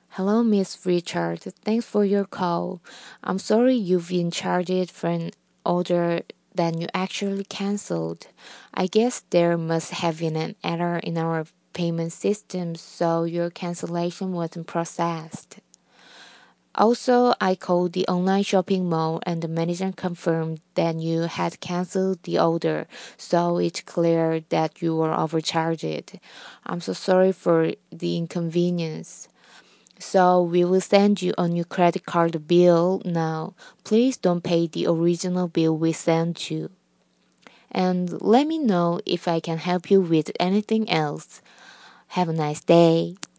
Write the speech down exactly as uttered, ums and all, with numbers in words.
Hello, Miss Richard. Thanks for your call. I'm sorry you've been charged for an order that you actually canceled. I guess there must have been an error in our payment system, so your cancellation wasn't processed. Also, I called the online shopping mall and the manager confirmed that you had canceled the order, so it's clear that you were overcharged. I'm so sorry for the inconvenience. So we will send you a new credit card bill now. Please don't pay the original bill we sent you. And let me know if I can help you with anything else. Have a nice day.